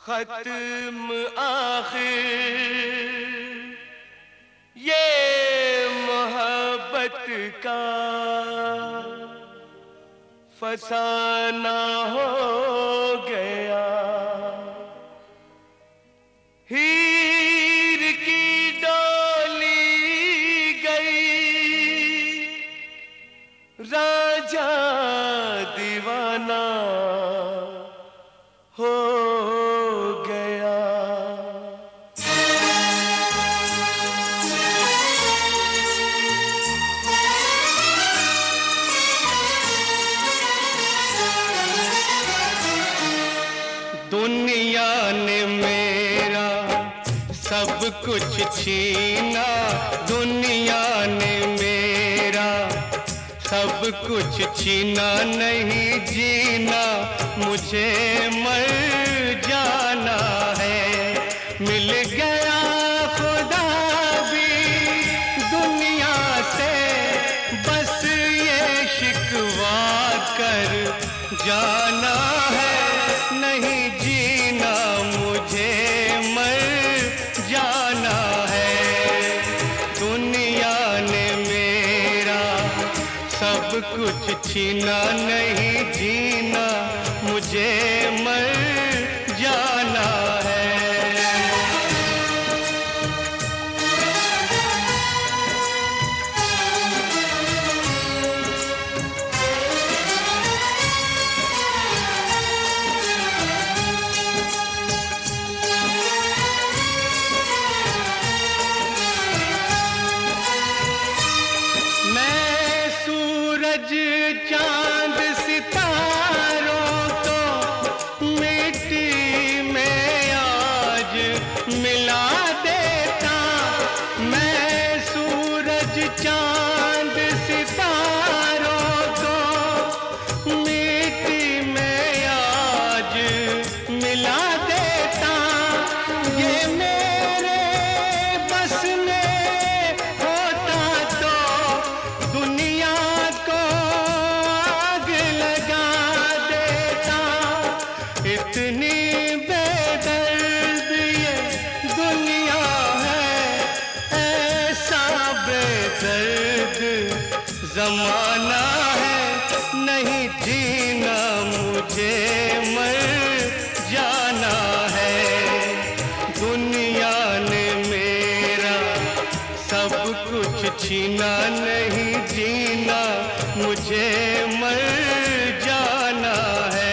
खत्म आखिर ये मोहब्बत का फसाना हो गया। हीर की डोली गई, राजा दीवाना हो गया। दुनिया ने मेरा सब कुछ छीना, दुनिया ने मेरा सब कुछ छीना, नहीं जीना मुझे मर जाना है। मिल गया खुदा भी दुनिया से, बस ये शिकवा कर जाना है। नहीं जीना मुझे मर जाना है। दुनिया ने मेरा सब कुछ छीना, नहीं जीना मुझे मर जाना है। चांद सितारों को मिट्टी में आज मिला देता। मैं सूरज चांद सितारों को मिट्टी में आज मिला देता। ये मेरे बस में होता तो दुनिया इतनी बेदर्द ये दुनिया है, ऐसा बेदर्द जमाना है। नहीं जीना मुझे मर जाना है। दुनिया ने मेरा सब कुछ छीना, नहीं जीना मुझे मर जाना है।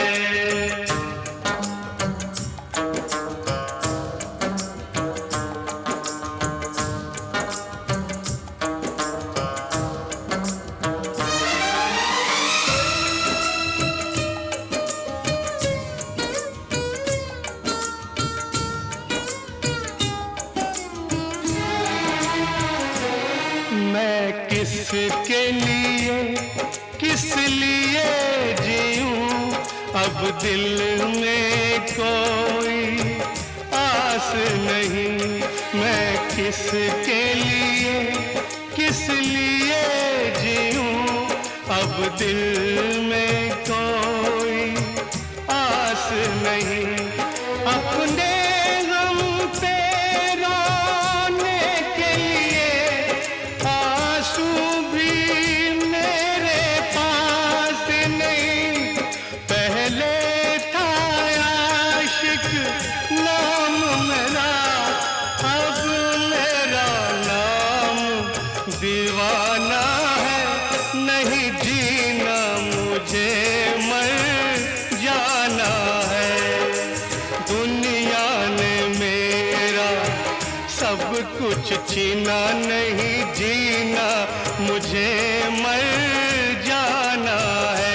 मैं किसके लिए किस लिए जीऊं, अब दिल में कोई आस नहीं। मैं किसके लिए किस लिए जीऊं, अब दिल में कोई आस नहीं। अपने गम पे रोने के लिए आंसू भी मेरे पास नहीं। पहले था आशिक नाम मेरा, अब मेरा नाम दीवाना है। नहीं जीना मुझे मर जाना है। दुनिया ने मेरा सब कुछ छीना, नहीं जीना मुझे मर जाना है।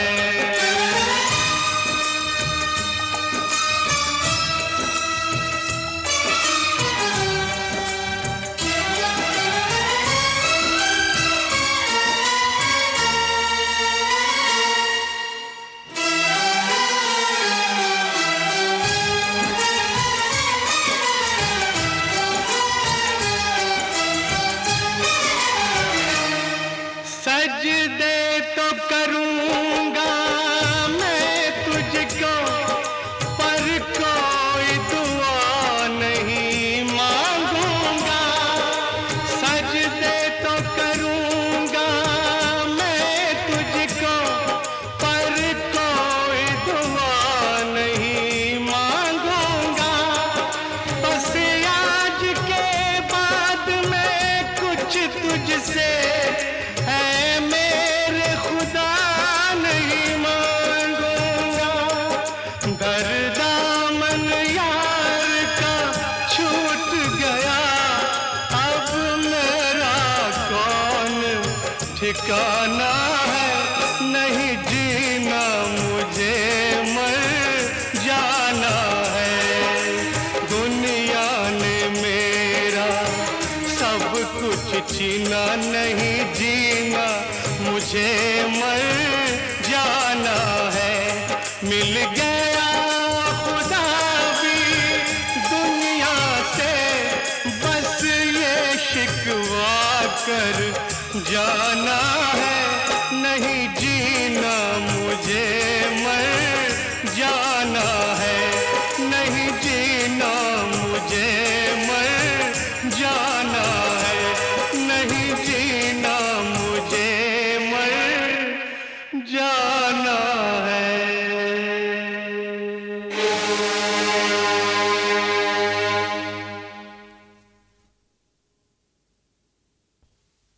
ठिकाना है, नहीं जीना मुझे मर जाना है। दुनिया ने मेरा सब कुछ छीना, नहीं जीना मुझे मर